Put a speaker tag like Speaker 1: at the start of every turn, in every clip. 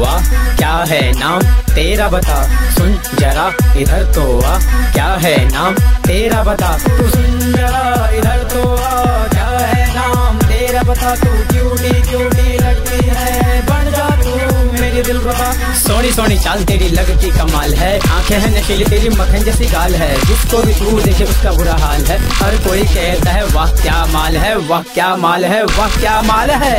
Speaker 1: आ, क्या है नाम तेरा बता, सुन जरा इधर तो आ, क्या है नाम तेरा बता, तू सुन जरा इधर तो आ, क्या है नाम तेरा बता, तू क्यूटी क्यूटी लगती है, बन जा तू मेरी दिलरुबा। सोनी सोनी चाल तेरी लगती कमाल है, आंखें हैं नशीली तेरी मक्खन जैसी गाल है, जिसको भी तू देखे उसका बुरा हाल है, हर कोई कहता है वाह क्या माल है, वाह क्या माल है, वाह क्या माल है।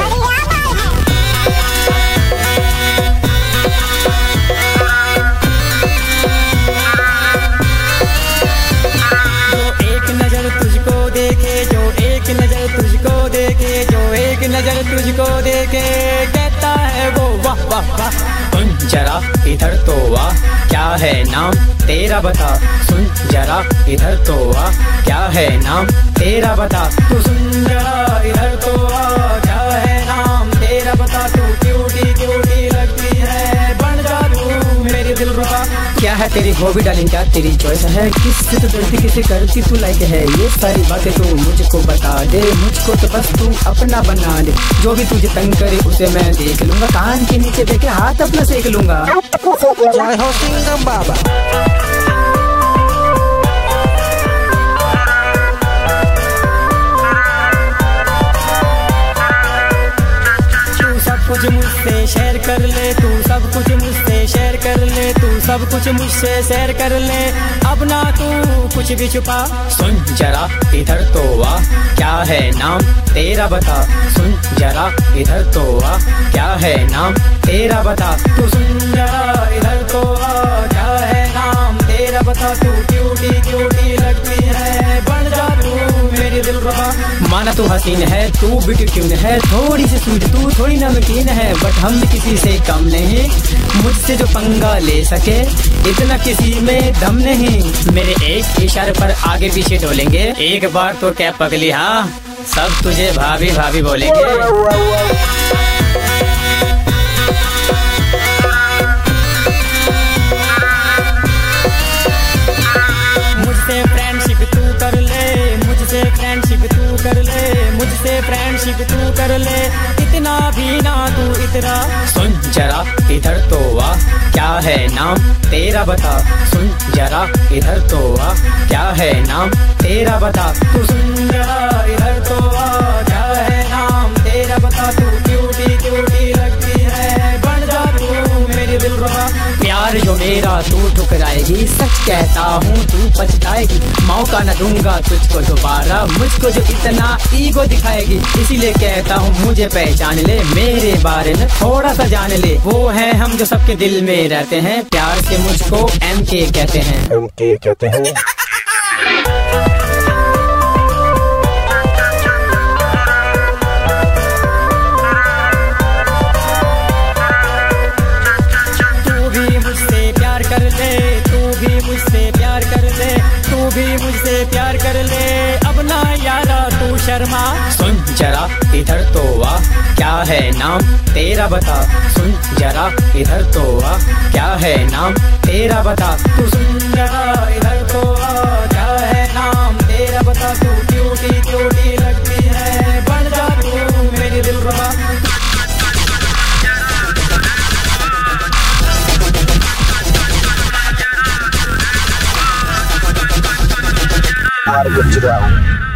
Speaker 1: नजर तुझको देखे कहता है वो वाह वाह वाह, सुन जरा इधर तो आ, क्या है नाम तेरा बता, सुन जरा इधर तो आ, क्या है नाम तेरा बता, तू सुन जरा इधर तो आ, क्या है नाम तेरा बता, तू क्यूटी क्यूटी लगती है, बन जा तू मेरी दिलरुबा। क्या है तेरी हॉबी डार्लिंग, क्या तेरी चॉइस है, किससे तू डरती किसे करती तू लाइक है, ये सारी बातें तू मुझको बता दे, मुझको तो बस तू अपना बना दे, जो भी तुझे तंग करे उसे मैं देख लूंगा, कान के नीचे देखे हाथ अपना सेक लूंगा।
Speaker 2: जय हो सिंघम बाबा।
Speaker 1: कुछ मुझसे शेयर कर ले, तू सब कुछ मुझसे शेयर कर ले, तू सब कुछ मुझसे शेयर कर ले, अब ना तू कुछ भी छुपा, सुन जरा इधर तो आ, क्या है नाम तेरा बता, सुन जरा इधर तो आ, क्या है नाम तेरा बता, तू सुन जरा इधर तो आ, क्या है नाम तेरा बता, तू क्यूटी क्यूटी लगती है, बन जा तू मेरी दिलरुबा। माना तू हसीन है, तू ब्यूटी ट्यून है, थोड़ी सी स्वीट तू थोड़ी नमकीन है, बट हम भी किसी से कम नहीं, मुझसे जो पंगा ले सके इतना किसी में दम नहीं, मेरे एक इशारे पर आगे पीछे डोलेंगे, एक बार तो क्या पगली हाँ सब तुझे भाभी भाभी बोलेंगे। मुझसे फ्रेंडशिप तू कर ले, मुझसे फ्रेंडशिप तू कर ले, मुझसे फ्रेंडशिप तू कर ले, इतना भी ना तू इतना, सुन जरा इधर तो आ, क्या है नाम तेरा बता, सुन जरा इधर तो आ, क्या है नाम तेरा बता, तू सुन जरा इधर तो आ, क्या है नाम तेरा बता, तू क्यूटी क्यूटी लगती है, बन जा तू मेरी दिलरुबा। प्यार जो मेरा तू ठुकराएगी, सच कहता हूँ तू पछताएगी, मौका न दूंगा तुझको दोबारा, मुझको जो इतना ईगो दिखाएगी, इसीलिए कहता हूँ मुझे पहचान ले, मेरे बारे में थोड़ा सा जान ले, वो है हम जो सबके दिल में रहते हैं, प्यार से मुझको MK कहते हैं,
Speaker 2: MK कहते हैं।
Speaker 1: मुझसे प्यार कर ले, अब ना यारा तू शर्मा, सुन जरा इधर तो आ, क्या है नाम तेरा बता, सुन जरा इधर तो आ, क्या है नाम तेरा बता, तू सुन जरा इधर तो आ, क्या है नाम तेरा बता, तू क्यूटी क्यूटी लगती है, बन जा तू मेरी दिलरुबा।
Speaker 2: Out of it,